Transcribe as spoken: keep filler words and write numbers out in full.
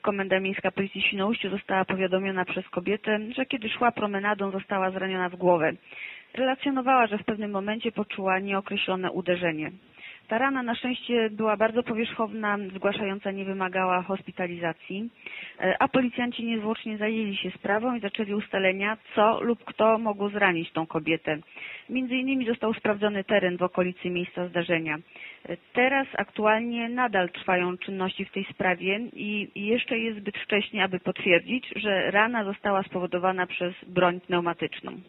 Komenda Miejska Policji w Świnoujściu została powiadomiona przez kobietę, że kiedy szła promenadą, została zraniona w głowę. Relacjonowała, że w pewnym momencie poczuła nieokreślone uderzenie. Ta rana na szczęście była bardzo powierzchowna, zgłaszająca nie wymagała hospitalizacji, a policjanci niezwłocznie zajęli się sprawą i zaczęli ustalenia, co lub kto mogło zranić tą kobietę. Między innymi został sprawdzony teren w okolicy miejsca zdarzenia. Teraz aktualnie nadal trwają czynności w tej sprawie i jeszcze jest zbyt wcześnie, aby potwierdzić, że rana została spowodowana przez broń pneumatyczną.